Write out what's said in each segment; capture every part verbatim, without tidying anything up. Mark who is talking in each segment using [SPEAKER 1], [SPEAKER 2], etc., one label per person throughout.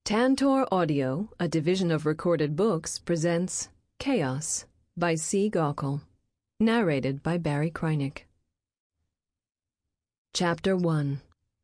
[SPEAKER 1] Tantor Audio, a division of Recorded Books, presents Chaos by C. Gaukel, narrated by Barry Krynick. Chapter one.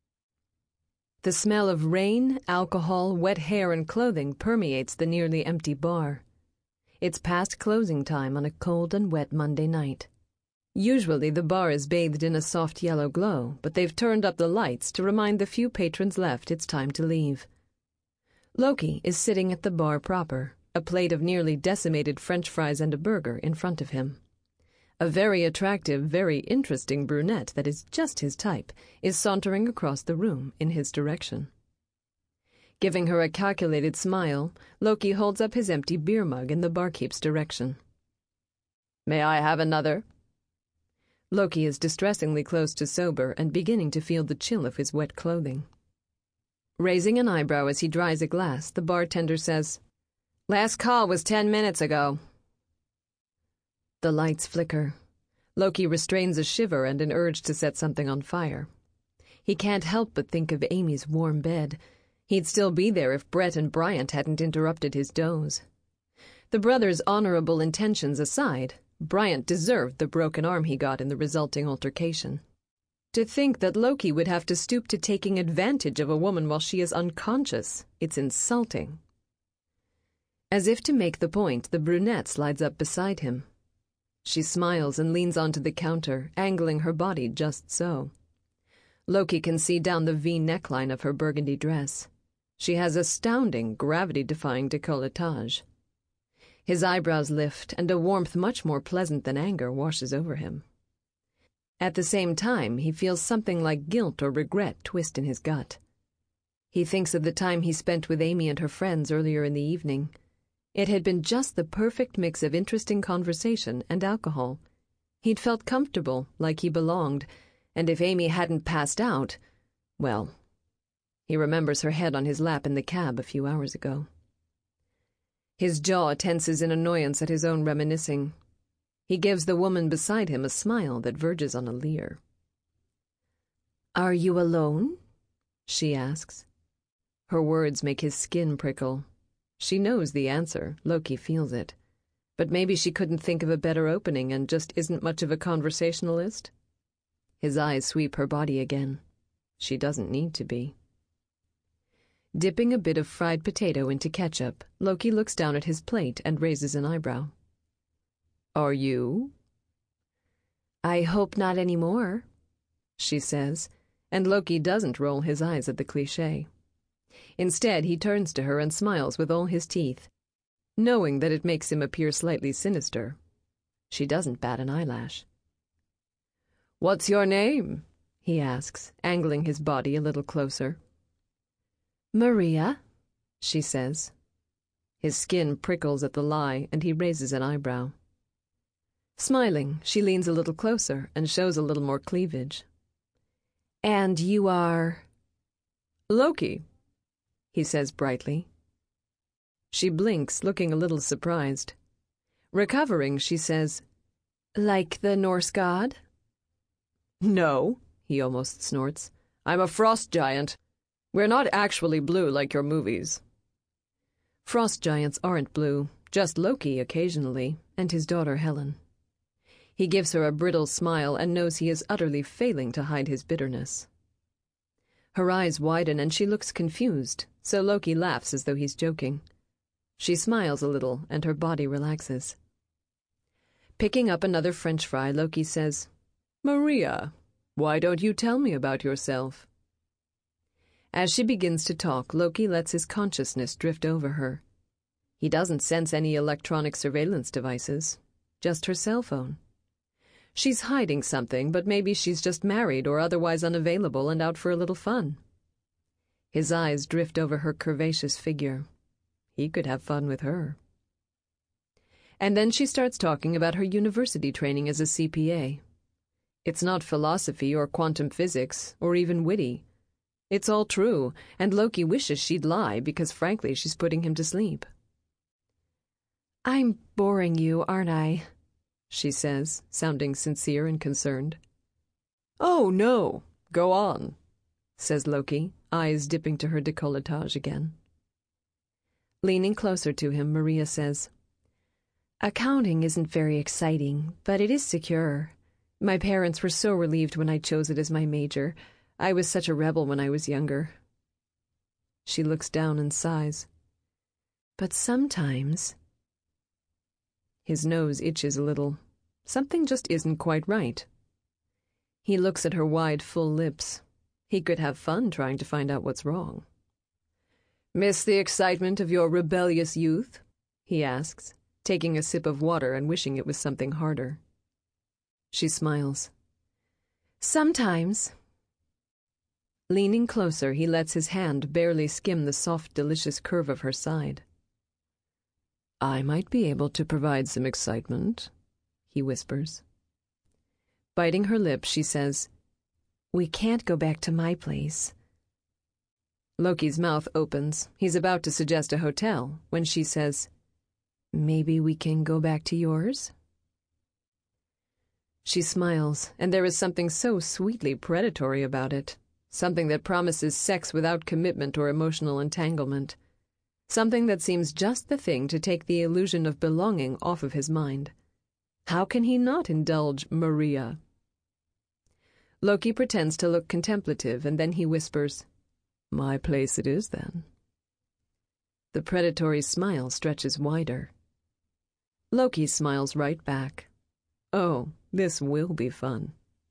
[SPEAKER 1] The smell of rain, alcohol, wet hair, and clothing permeates the nearly empty bar. It's past closing time on a cold and wet Monday night. Usually the bar is bathed in a soft yellow glow, but they've turned up the lights to remind the few patrons left it's time to leave. Loki is sitting at the bar proper, a plate of nearly decimated French fries and a burger in front of him. A very attractive, very interesting brunette that is just his type is sauntering across the room in his direction. Giving her a calculated smile, Loki holds up his empty beer mug in the barkeep's direction. "May I have another?" Loki is distressingly close to sober and beginning to feel the chill of his wet clothing. Raising an eyebrow as he dries a glass, the bartender says, "Last call was ten minutes ago." The lights flicker. Loki restrains a shiver and an urge to set something on fire. He can't help but think of Amy's warm bed. He'd still be there if Brett and Bryant hadn't interrupted his doze. The brothers' honorable intentions aside, Bryant deserved the broken arm he got in the resulting altercation. To think that Loki would have to stoop to taking advantage of a woman while she is unconscious, it's insulting. As if to make the point, the brunette slides up beside him. She smiles and leans onto the counter, angling her body just so. Loki can see down the V neckline of her burgundy dress. She has astounding, gravity-defying décolletage. His eyebrows lift, and a warmth much more pleasant than anger washes over him. At the same time, he feels something like guilt or regret twist in his gut. He thinks of the time he spent with Amy and her friends earlier in the evening. It had been just the perfect mix of interesting conversation and alcohol. He'd felt comfortable, like he belonged, and if Amy hadn't passed out, well, he remembers her head on his lap in the cab a few hours ago. His jaw tenses in annoyance at his own reminiscing. He gives the woman beside him a smile that verges on a leer. "Are you alone?" she asks. Her words make his skin prickle. She knows the answer, Loki feels it. But maybe she couldn't think of a better opening and just isn't much of a conversationalist? His eyes sweep her body again. She doesn't need to be. Dipping a bit of fried potato into ketchup, Loki looks down at his plate and raises an eyebrow. "Are you?" "I hope not anymore," she says, and Loki doesn't roll his eyes at the cliché. Instead, he turns to her and smiles with all his teeth, knowing that it makes him appear slightly sinister. She doesn't bat an eyelash. "What's your name?" he asks, angling his body a little closer. "Maria," she says. His skin prickles at the lie, and he raises an eyebrow. Smiling, she leans a little closer and shows a little more cleavage. "And you are—" "Loki," he says brightly. She blinks, looking a little surprised. Recovering, she says, "Like the Norse god?" "No," he almost snorts. "I'm a frost giant. We're not actually blue like your movies." Frost giants aren't blue, just Loki occasionally, and his daughter Helen. He gives her a brittle smile and knows he is utterly failing to hide his bitterness. Her eyes widen and she looks confused, so Loki laughs as though he's joking. She smiles a little and her body relaxes. Picking up another French fry, Loki says, "Maria, why don't you tell me about yourself?" As she begins to talk, Loki lets his consciousness drift over her. He doesn't sense any electronic surveillance devices, just her cell phone. She's hiding something, but maybe she's just married or otherwise unavailable and out for a little fun. His eyes drift over her curvaceous figure. He could have fun with her. And then she starts talking about her university training as a C P A. It's not philosophy or quantum physics or even witty. It's all true, and Loki wishes she'd lie because frankly she's putting him to sleep. "I'm boring you, aren't I?" she says, sounding sincere and concerned. "Oh, no. Go on," says Loki, eyes dipping to her décolletage again. Leaning closer to him, Maria says, "Accounting isn't very exciting, but it is secure. My parents were so relieved when I chose it as my major. I was such a rebel when I was younger." She looks down and sighs. "But sometimes—" His nose itches a little. Something just isn't quite right. He looks at her wide, full lips. He could have fun trying to find out what's wrong. "Miss the excitement of your rebellious youth?" he asks, taking a sip of water and wishing it was something harder. She smiles. "Sometimes." Leaning closer, he lets his hand barely skim the soft, delicious curve of her side. "I might be able to provide some excitement," he whispers. Biting her lip, she says, "We can't go back to my place." Loki's mouth opens. He's about to suggest a hotel when she says, "Maybe we can go back to yours?" She smiles, and there is something so sweetly predatory about it, something that promises sex without commitment or emotional entanglement, something that seems just the thing to take the illusion of belonging off of his mind. How can he not indulge Maria? Loki pretends to look contemplative, and then he whispers, "My place it is, then." The predatory smile stretches wider. Loki smiles right back. Oh, this will be fun.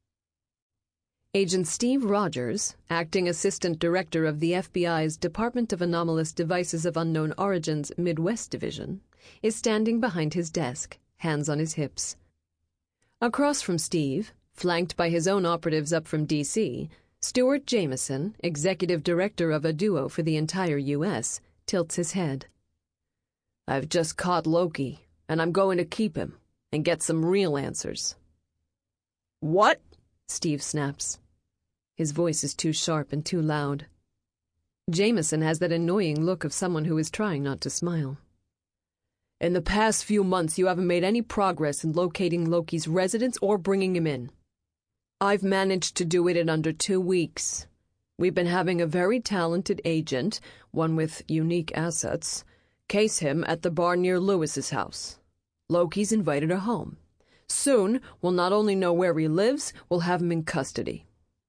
[SPEAKER 1] Agent Steve Rogers, acting assistant director of the F B I's Department of Anomalous Devices of Unknown Origin's Midwest Division, is standing behind his desk, hands on his hips. Across from Steve, flanked by his own operatives up from D C, Stuart Jameson, executive director of Aduo for the entire U S, tilts his head. "I've just caught Loki, and I'm going to keep him, and get some real answers." "What?" Steve snaps. His voice is too sharp and too loud. Jameson has that annoying look of someone who is trying not to smile. "In the past few months, you haven't made any progress in locating Loki's residence or bringing him in. I've managed to do it in under two weeks. We've been having a very talented agent, one with unique assets, case him at the bar near Lewis's house. Loki's invited her home. Soon, we'll not only know where he lives, we'll have him in custody."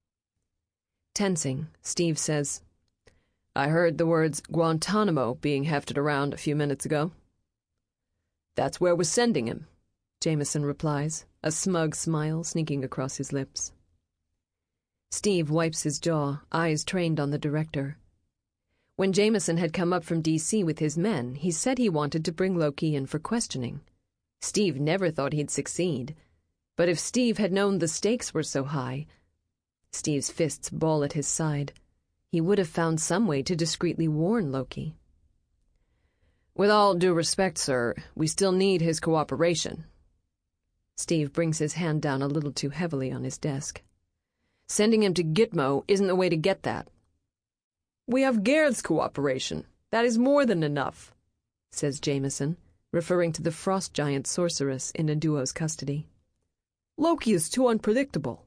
[SPEAKER 1] Tensing, Steve says, "I heard the words Guantanamo being hefted around a few minutes ago." "That's where we're sending him," Jameson replies, a smug smile sneaking across his lips. Steve wipes his jaw, eyes trained on the director. When Jameson had come up from D C with his men, he said he wanted to bring Loki in for questioning. Steve never thought he'd succeed. But if Steve had known the stakes were so high— Steve's fists ball at his side. He would have found some way to discreetly warn Loki. "With all due respect, sir, we still need his cooperation." Steve brings his hand down a little too heavily on his desk. "Sending him to Gitmo isn't the way to get that." "We have Gaird's cooperation. That is more than enough," says Jameson, referring to the frost giant sorceress in Aduo's custody. "Loki is too unpredictable."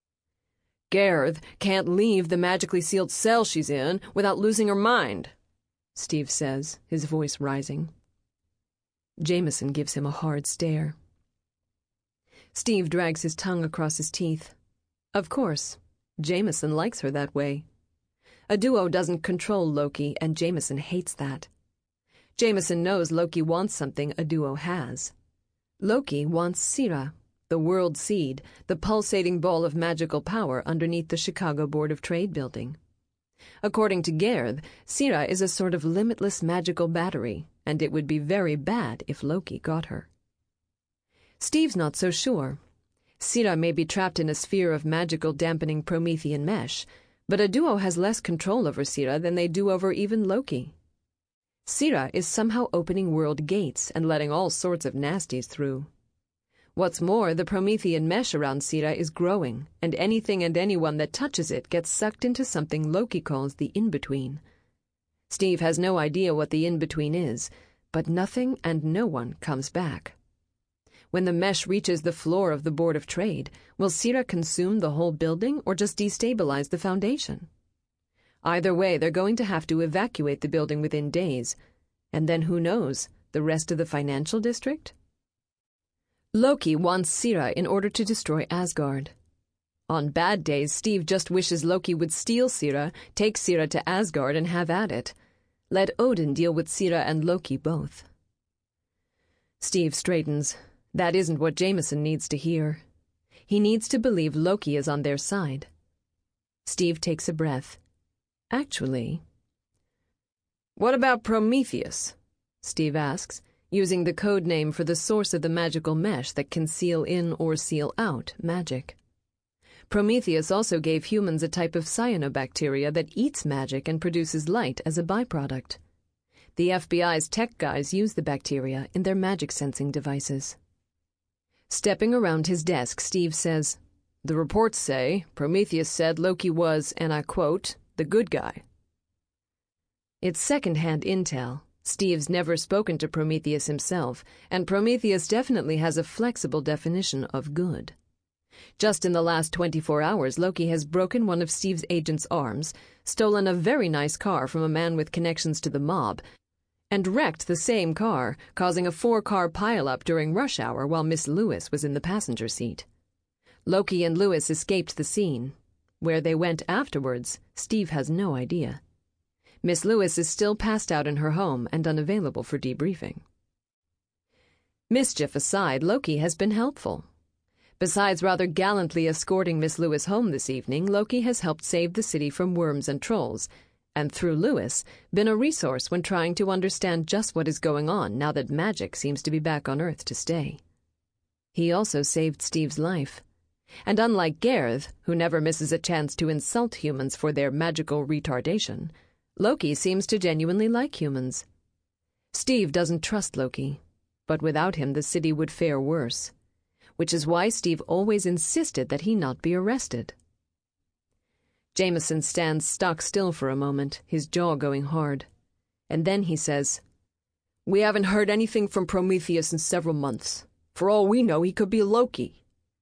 [SPEAKER 1] "Gaird can't leave the magically sealed cell she's in without losing her mind," Steve says, his voice rising. Jameson gives him a hard stare. Steve drags his tongue across his teeth. Of course, Jameson likes her that way. Aduo doesn't control Loki, and Jameson hates that. Jameson knows Loki wants something Aduo has. Loki wants Sira, the world seed, the pulsating ball of magical power underneath the Chicago Board of Trade building. According to Gaird, Sira is a sort of limitless magical battery, and it would be very bad if Loki got her. Steve's not so sure. Sira may be trapped in a sphere of magical dampening Promethean mesh, but Aduo has less control over Sira than they do over even Loki. Sira is somehow opening world gates and letting all sorts of nasties through. What's more, the Promethean mesh around Sira is growing, and anything and anyone that touches it gets sucked into something Loki calls the in-between. Steve has no idea what the in-between is, but nothing and no one comes back. When the mesh reaches the floor of the Board of Trade, will Sira consume the whole building or just destabilize the foundation? Either way, they're going to have to evacuate the building within days, And then who knows, the rest of the financial district? Loki wants Sira in order to destroy Asgard. On bad days, Steve just wishes Loki would steal Sira, take Sira to Asgard, and have at it. Let Odin deal with Sira and Loki both. Steve straightens. That isn't what Jameson needs to hear. He needs to believe Loki is on their side. Steve takes a breath. Actually...
[SPEAKER 2] What about Prometheus?
[SPEAKER 1] Steve asks, using the code name for the source of the magical mesh that can seal in or seal out magic. Prometheus also gave humans a type of cyanobacteria that eats magic and produces light as a byproduct. The F B I's tech guys use the bacteria in their magic-sensing devices. Stepping around his desk, Steve says,
[SPEAKER 2] The reports say Prometheus said Loki was, and I quote, the good guy.
[SPEAKER 1] It's second-hand intel. Steve's never spoken to Prometheus himself, and Prometheus definitely has a flexible definition of good. Just in the last twenty-four hours, Loki has broken one of Steve's agent's arms, stolen a very nice car from a man with connections to the mob, and wrecked the same car, causing a four-car pileup during rush hour while Miss Lewis was in the passenger seat. Loki and Lewis escaped the scene. Where they went afterwards, Steve has no idea. Miss Lewis is still passed out in her home and unavailable for debriefing. Mischief aside, Loki has been helpful. Besides rather gallantly escorting Miss Lewis home this evening, Loki has helped save the city from worms and trolls, and through Lewis, been a resource when trying to understand just what is going on now that magic seems to be back on Earth to stay. He also saved Steve's life. And unlike Gareth, who never misses a chance to insult humans for their magical retardation, Loki seems to genuinely like humans. Steve doesn't trust Loki, but without him the city would fare worse, which is why Steve always insisted that he not be arrested. Jameson stands stock still for a moment, his jaw going hard, and then he says,
[SPEAKER 2] We haven't heard anything from Prometheus in several months. For all we know, he could be Loki.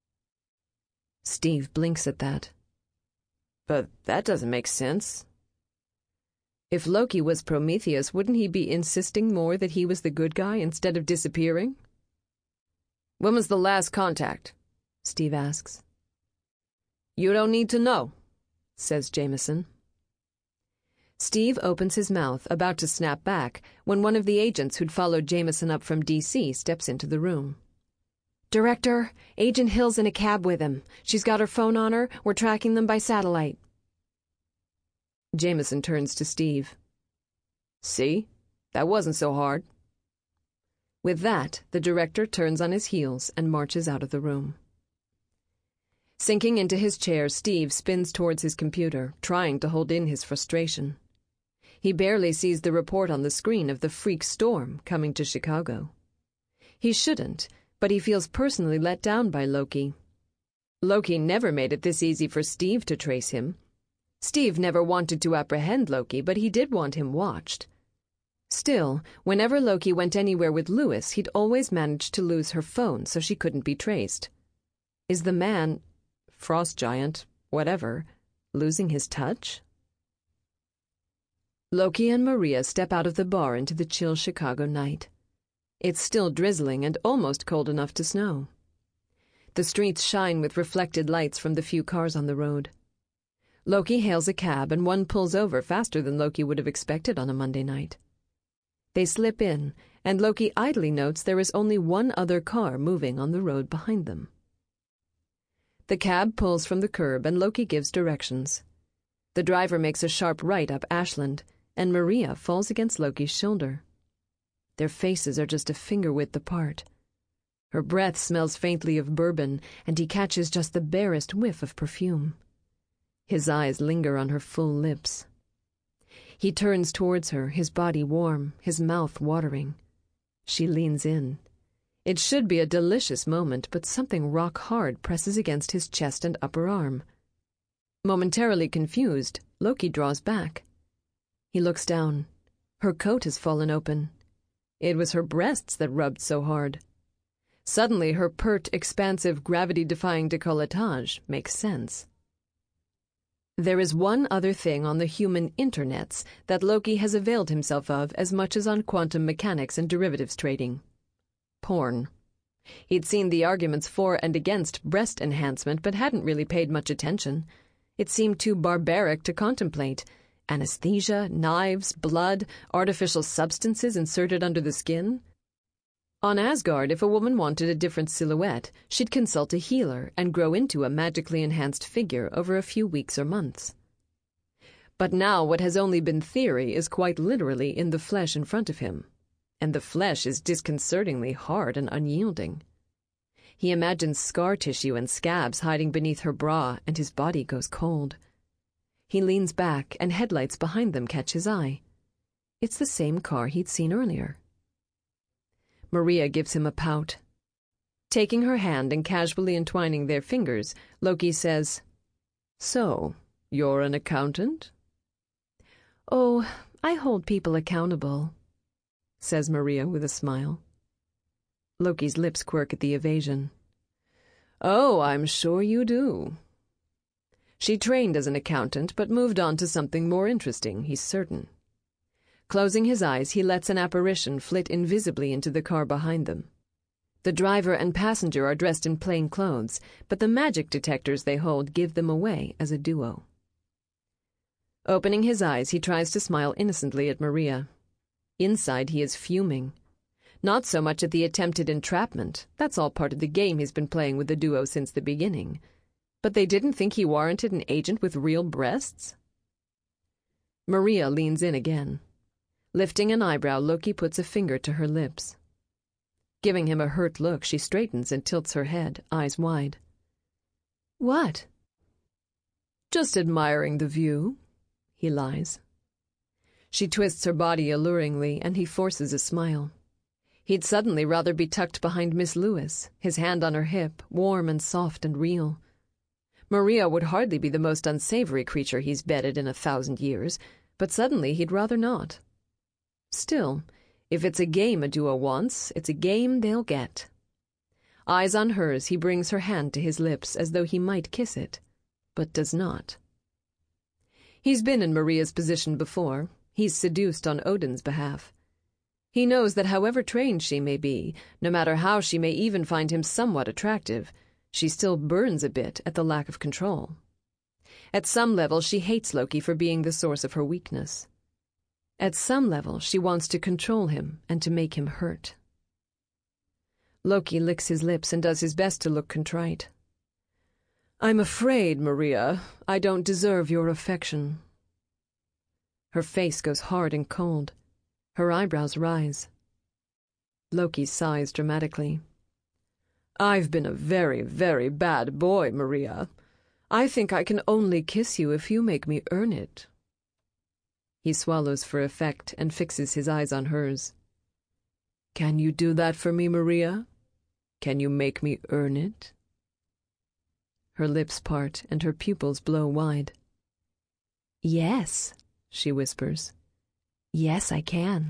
[SPEAKER 1] Steve blinks at that.
[SPEAKER 2] But that doesn't make sense.
[SPEAKER 1] If Loki was Prometheus, wouldn't he be insisting more that he was the good guy instead of disappearing?
[SPEAKER 2] When was the last contact?
[SPEAKER 1] Steve asks.
[SPEAKER 2] You don't need to know, says Jameson.
[SPEAKER 1] Steve opens his mouth, about to snap back, when one of the agents who'd followed Jameson up from D C steps into the room.
[SPEAKER 3] Director, Agent Hill's in a cab with him. She's got her phone on her. We're tracking them by satellite.
[SPEAKER 1] Jameson turns to Steve.
[SPEAKER 2] See? That wasn't so hard.
[SPEAKER 1] With that, the director turns on his heels and marches out of the room. Sinking into his chair, Steve spins towards his computer, trying to hold in his frustration. He barely sees the report on the screen of the freak storm coming to Chicago. He shouldn't, but he feels personally let down by Loki. Loki never made it this easy for Steve to trace him. Steve never wanted to apprehend Loki, but he did want him watched. Still, whenever Loki went anywhere with Lewis, he'd always managed to lose her phone so she couldn't be traced. Is the man, frost giant, whatever, losing his touch? Loki and Maria step out of the bar into the chill Chicago night. It's still drizzling and almost cold enough to snow. The streets shine with reflected lights from the few cars on the road. Loki hails a cab and one pulls over faster than Loki would have expected on a Monday night. They slip in, and Loki idly notes there is only one other car moving on the road behind them. The cab pulls from the curb and Loki gives directions. The driver makes a sharp right up Ashland, and Maria falls against Loki's shoulder. Their faces are just a finger width apart. Her breath smells faintly of bourbon, and he catches just the barest whiff of perfume. His eyes linger on her full lips. He turns towards her, his body warm, his mouth watering. She leans in. It should be a delicious moment, but something rock-hard presses against his chest and upper arm. Momentarily confused, Loki draws back. He looks down. Her coat has fallen open. It was her breasts that rubbed so hard. Suddenly, her pert, expansive, gravity-defying décolletage makes sense. There is one other thing on the human internets that Loki has availed himself of as much as on quantum mechanics and derivatives trading. Porn. He'd seen the arguments for and against breast enhancement but hadn't really paid much attention. It seemed too barbaric to contemplate. Anesthesia, knives, blood, artificial substances inserted under the skin. On Asgard, if a woman wanted a different silhouette, she'd consult a healer and grow into a magically enhanced figure over a few weeks or months. But now what has only been theory is quite literally in the flesh in front of him, and the flesh is disconcertingly hard and unyielding. He imagines scar tissue and scabs hiding beneath her bra, and his body goes cold. He leans back, and headlights behind them catch his eye. It's the same car he'd seen earlier. Maria gives him a pout. Taking her hand and casually entwining their fingers, Loki says, "So, you're an accountant?"
[SPEAKER 3] "Oh, I hold people accountable," says Maria with a smile.
[SPEAKER 1] Loki's lips quirk at the evasion. "Oh, I'm sure you do." She trained as an accountant, but moved on to something more interesting, he's certain. Closing his eyes, he lets an apparition flit invisibly into the car behind them. The driver and passenger are dressed in plain clothes, but the magic detectors they hold give them away as a duo. Opening his eyes, he tries to smile innocently at Maria. Inside, he is fuming. Not so much at the attempted entrapment. That's all part of the game he's been playing with the duo since the beginning. But they didn't think he warranted an agent with real breasts? Maria leans in again. Lifting an eyebrow, Loki puts a finger to her lips. Giving him a hurt look, she straightens and tilts her head, eyes wide.
[SPEAKER 3] "What?"
[SPEAKER 1] "Just admiring the view," he lies. She twists her body alluringly, and he forces a smile. He'd suddenly rather be tucked behind Miss Lewis, his hand on her hip, warm and soft and real. Maria would hardly be the most unsavory creature he's bedded in a thousand years, but suddenly he'd rather not. Still, if it's a game a duo wants, it's a game they'll get. Eyes on hers, he brings her hand to his lips as though he might kiss it, but does not. He's been in Maria's position before. He's seduced on Odin's behalf. He knows that however trained she may be, no matter how she may even find him somewhat attractive, she still burns a bit at the lack of control. At some level, she hates Loki for being the source of her weakness. At some level, she wants to control him and to make him hurt. Loki licks his lips and does his best to look contrite. "I'm afraid, Maria, I don't deserve your affection." Her face goes hard and cold. Her eyebrows rise. Loki sighs dramatically. "I've been a very, very bad boy, Maria. I think I can only kiss you if you make me earn it." He swallows for effect and fixes his eyes on hers. "Can you do that for me, Maria? Can you make me earn it?" Her lips part and her pupils blow wide.
[SPEAKER 3] "Yes,"
[SPEAKER 1] she whispers.
[SPEAKER 3] "Yes, I can."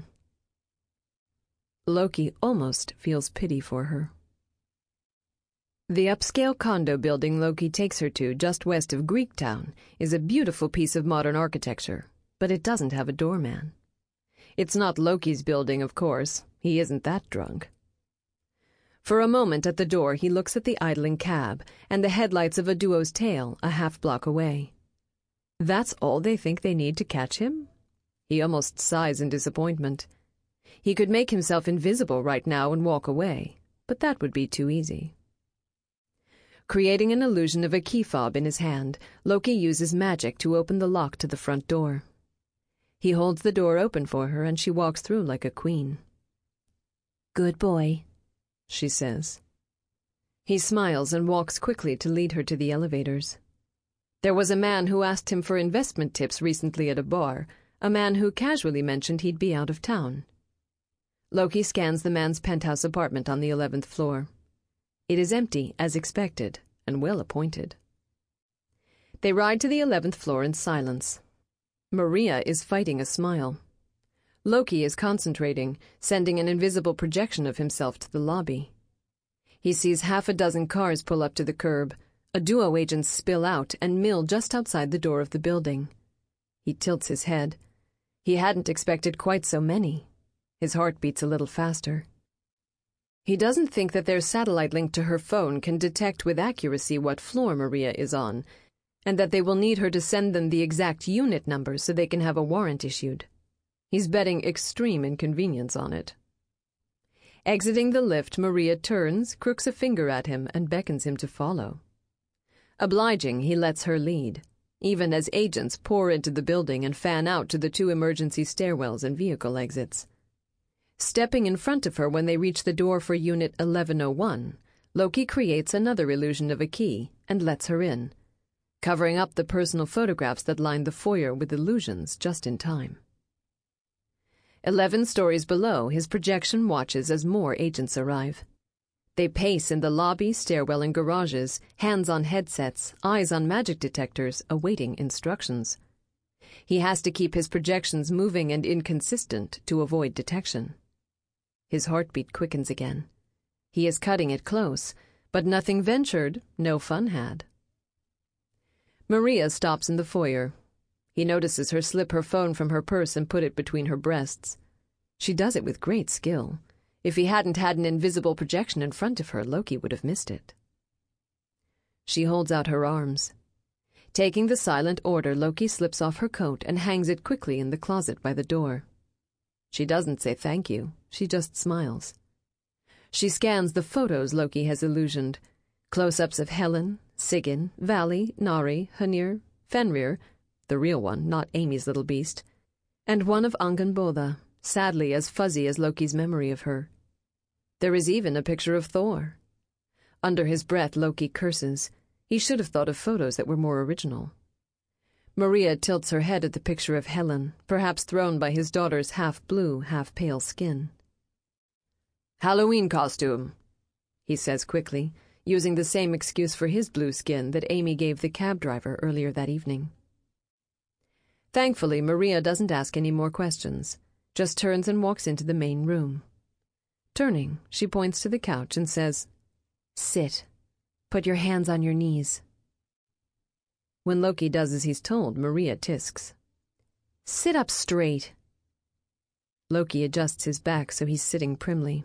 [SPEAKER 1] Loki almost feels pity for her. The upscale condo building Loki takes her to just west of Greektown is a beautiful piece of modern architecture, but it doesn't have a doorman. It's not Loki's building, of course. He isn't that drunk. For a moment at the door, he looks at the idling cab and the headlights of a duo's tail a half block away. That's all they think they need to catch him? He almost sighs in disappointment. He could make himself invisible right now and walk away, but that would be too easy. Creating an illusion of a key fob in his hand, Loki uses magic to open the lock to the front door. He holds the door open for her and she walks through like a queen.
[SPEAKER 3] "Good boy,"
[SPEAKER 1] she says. He smiles and walks quickly to lead her to the elevators. There was a man who asked him for investment tips recently at a bar, a man who casually mentioned he'd be out of town. Loki scans the man's penthouse apartment on the eleventh floor. It is empty, as expected, and well appointed. They ride to the eleventh floor in silence. Maria is fighting a smile. Loki is concentrating, sending an invisible projection of himself to the lobby. He sees half a dozen cars pull up to the curb, A duo agents spill out and mill just outside the door of the building. He tilts his head. He hadn't expected quite so many. His heart beats a little faster. He doesn't think that their satellite link to her phone can detect with accuracy what floor Maria is on, and that they will need her to send them the exact unit number so they can have a warrant issued. He's betting extreme inconvenience on it. Exiting the lift, Maria turns, crooks a finger at him, and beckons him to follow. Obliging, he lets her lead, even as agents pour into the building and fan out to the two emergency stairwells and vehicle exits. Stepping in front of her when they reach the door for Unit eleven oh one, Loki creates another illusion of a key and lets her in, covering up the personal photographs that line the foyer with illusions just in time. Eleven stories below, his projection watches as more agents arrive. They pace in the lobby, stairwell, and garages, hands on headsets, eyes on magic detectors, awaiting instructions. He has to keep his projections moving and inconsistent to avoid detection. His heartbeat quickens again. He is cutting it close, but nothing ventured, no fun had. Maria stops in the foyer. He notices her slip her phone from her purse and put it between her breasts. She does it with great skill. If he hadn't had an invisible projection in front of her, Loki would have missed it. She holds out her arms. Taking the silent order, Loki slips off her coat and hangs it quickly in the closet by the door. She doesn't say thank you. She just smiles. She scans the photos Loki has illusioned. Close-ups of Helen, Sigyn, Vali, Nari, Hanir, Fenrir, the real one, not Amy's little beast, and one of Anganbodha, sadly as fuzzy as Loki's memory of her. There is even a picture of Thor. Under his breath, Loki curses. He should have thought of photos that were more original. Maria tilts her head at the picture of Helen, perhaps thrown by his daughter's half-blue, half-pale skin. "Halloween costume," he says quickly, using the same excuse for his blue skin that Amy gave the cab driver earlier that evening. Thankfully, Maria doesn't ask any more questions, just turns and walks into the main room. Turning, she points to the couch and says, "Sit. Put your hands on your knees." When Loki does as he's told, Maria tisks. "Sit up straight." Loki adjusts his back so he's sitting primly.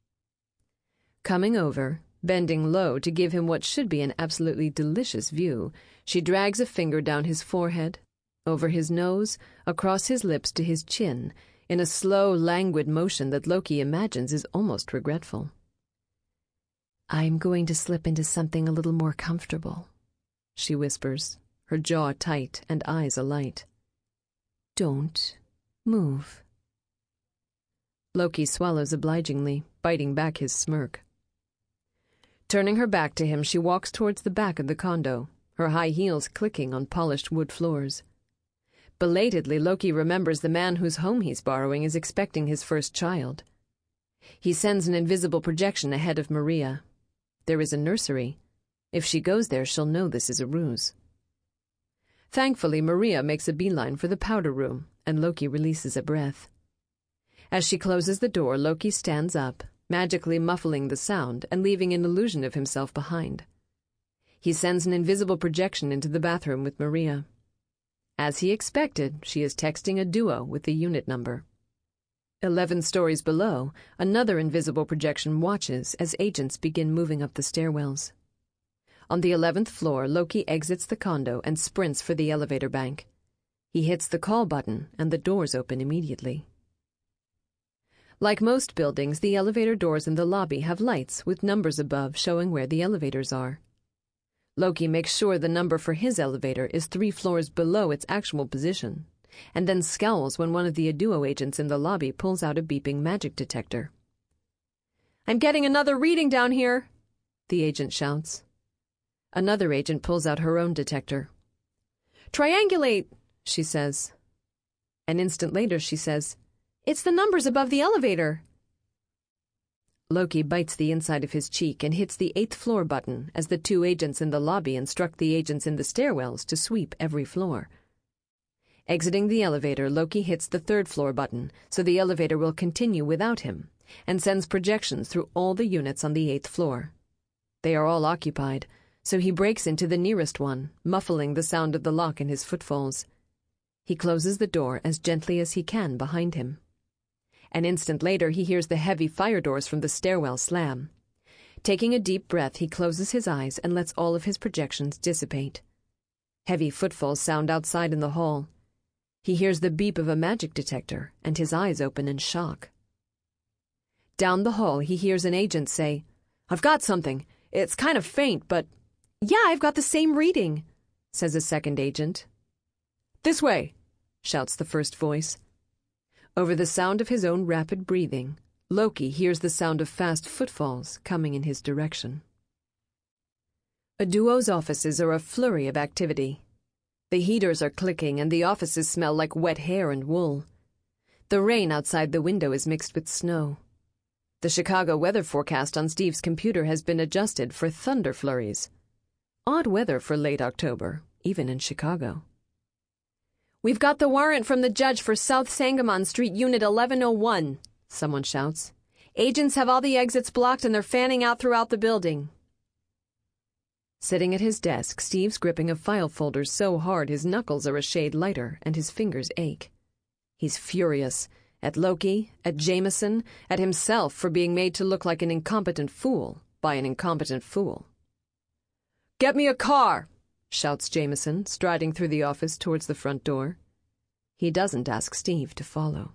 [SPEAKER 1] Coming over, bending low to give him what should be an absolutely delicious view, she drags a finger down his forehead, over his nose, across his lips to his chin, in a slow, languid motion that Loki imagines is almost regretful. "I'm going to slip into something a little more comfortable," she whispers, her jaw tight and eyes alight. "Don't move." Loki swallows obligingly, biting back his smirk. Turning her back to him, she walks towards the back of the condo, her high heels clicking on polished wood floors. Belatedly, Loki remembers the man whose home he's borrowing is expecting his first child. He sends an invisible projection ahead of Maria. There is a nursery. If she goes there, she'll know this is a ruse. Thankfully, Maria makes a beeline for the powder room, and Loki releases a breath. As she closes the door, Loki stands up, magically muffling the sound and leaving an illusion of himself behind. He sends an invisible projection into the bathroom with Maria. As he expected, she is texting a duo with the unit number. Eleven stories below, another invisible projection watches as agents begin moving up the stairwells. On the eleventh floor, Loki exits the condo and sprints for the elevator bank. He hits the call button, and the doors open immediately. Like most buildings, the elevator doors in the lobby have lights with numbers above showing where the elevators are. Loki makes sure the number for his elevator is three floors below its actual position, and then scowls when one of the Aduo agents in the lobby pulls out a beeping magic detector. "I'm getting another reading down here," the agent shouts. Another agent pulls out her own detector. "Triangulate," she says. An instant later she says, "It's the numbers above the elevator." Loki bites the inside of his cheek and hits the eighth floor button as the two agents in the lobby instruct the agents in the stairwells to sweep every floor. Exiting the elevator, Loki hits the third floor button so the elevator will continue without him, and sends projections through all the units on the eighth floor. They are all occupied, So he breaks into the nearest one, muffling the sound of the lock in his footfalls. He closes the door as gently as he can behind him. An instant later, he hears the heavy fire doors from the stairwell slam. Taking a deep breath, he closes his eyes and lets all of his projections dissipate. Heavy footfalls sound outside in the hall. He hears the beep of a magic detector, and his eyes open in shock. Down the hall, he hears an agent say, "I've got something. It's kind of faint, but—"
[SPEAKER 3] "Yeah, I've got the same reading," says a second agent.
[SPEAKER 1] "This way," shouts the first voice. Over the sound of his own rapid breathing, Loki hears the sound of fast footfalls coming in his direction. A duo's offices are a flurry of activity. The heaters are clicking and the offices smell like wet hair and wool. The rain outside the window is mixed with snow. The Chicago weather forecast on Steve's computer has been adjusted for thunder flurries. Odd weather for late October, even in Chicago.
[SPEAKER 3] "We've got the warrant from the judge for South Sangamon Street, Unit eleven oh one, someone shouts. "Agents have all the exits blocked and they're fanning out throughout the building."
[SPEAKER 1] Sitting at his desk, Steve's gripping a file folder so hard his knuckles are a shade lighter and his fingers ache. He's furious, at Loki, at Jameson, at himself for being made to look like an incompetent fool by an incompetent fool. "Get me a car!" shouts Jameson, striding through the office towards the front door. He doesn't ask Steve to follow.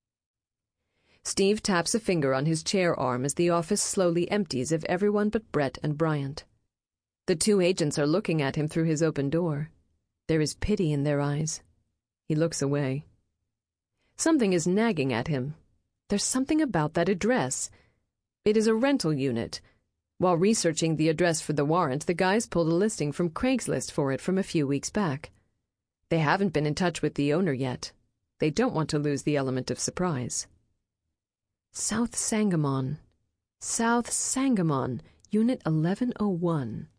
[SPEAKER 1] Steve taps a finger on his chair arm as the office slowly empties of everyone but Brett and Bryant. The two agents are looking at him through his open door. There is pity in their eyes. He looks away. Something is nagging at him. There's something about that address. It is a rental unit. While researching the address for the warrant, the guys pulled a listing from Craigslist for it from a few weeks back. They haven't been in touch with the owner yet. They don't want to lose the element of surprise. South Sangamon. South Sangamon, Unit eleven oh one.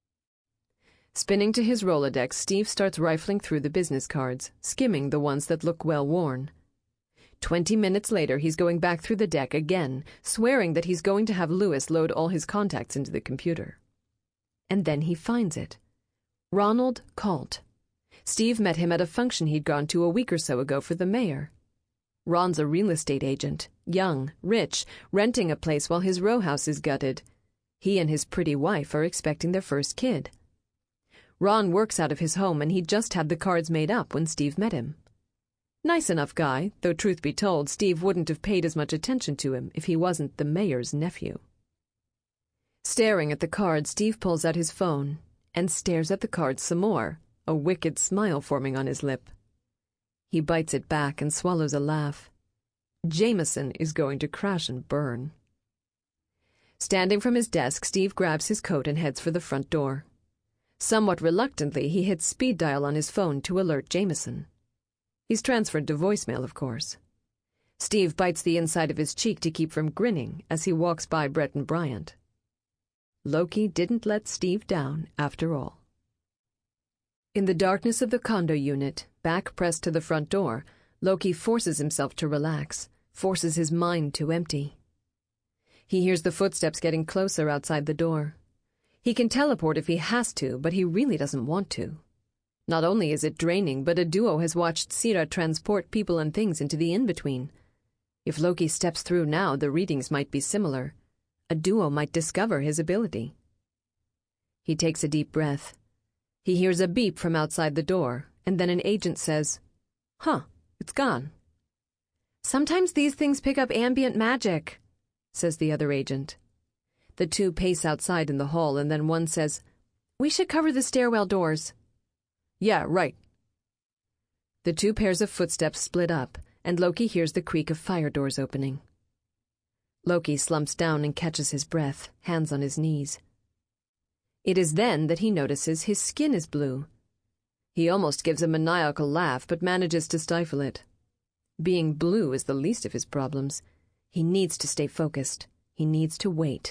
[SPEAKER 1] Spinning to his Rolodex, Steve starts rifling through the business cards, skimming the ones that look well-worn. Twenty minutes later, he's going back through the deck again, swearing that he's going to have Lewis load all his contacts into the computer. And then he finds it. Ronald Kalt. Steve met him at a function he'd gone to a week or so ago for the mayor. Ron's a real estate agent, young, rich, renting a place while his row house is gutted. He and his pretty wife are expecting their first kid. Ron works out of his home, and he'd just had the cards made up when Steve met him. Nice enough guy, though truth be told, Steve wouldn't have paid as much attention to him if he wasn't the mayor's nephew. Staring at the cards, Steve pulls out his phone and stares at the cards some more, a wicked smile forming on his lip. He bites it back and swallows a laugh. Jameson is going to crash and burn. Standing from his desk, Steve grabs his coat and heads for the front door. Somewhat reluctantly, he hits speed dial on his phone to alert Jameson. He's transferred to voicemail, of course. Steve bites the inside of his cheek to keep from grinning as he walks by Brett and Bryant. Loki didn't let Steve down after all. In the darkness of the condo unit, back pressed to the front door, Loki forces himself to relax, forces his mind to empty. He hears the footsteps getting closer outside the door. He can teleport if he has to, but he really doesn't want to. Not only is it draining, but a duo has watched Sira transport people and things into the in-between. If Loki steps through now, the readings might be similar. A duo might discover his ability. He takes a deep breath. He hears a beep from outside the door, and then an agent says, "Huh, it's gone."
[SPEAKER 3] "Sometimes these things pick up ambient magic,"
[SPEAKER 1] says the other agent. The two pace outside in the hall, and then one says,
[SPEAKER 3] "We should cover the stairwell doors."
[SPEAKER 1] "Yeah, right." The two pairs of footsteps split up, and Loki hears the creak of fire doors opening. Loki slumps down and catches his breath, hands on his knees. It is then that he notices his skin is blue. He almost gives a maniacal laugh, but manages to stifle it. Being blue is the least of his problems. He needs to stay focused. He needs to wait.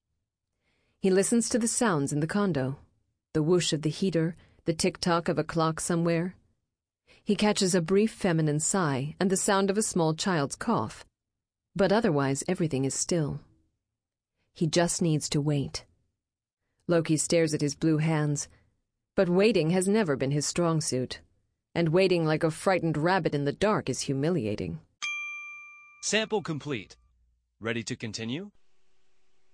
[SPEAKER 1] He listens to the sounds in the condo, the whoosh of the heater, the tick-tock of a clock somewhere. He catches a brief feminine sigh and the sound of a small child's cough, but otherwise everything is still. He just needs to wait. Loki stares at his blue hands. But waiting has never been his strong suit. And waiting like a frightened rabbit in the dark is humiliating.
[SPEAKER 4] Sample complete. Ready to continue?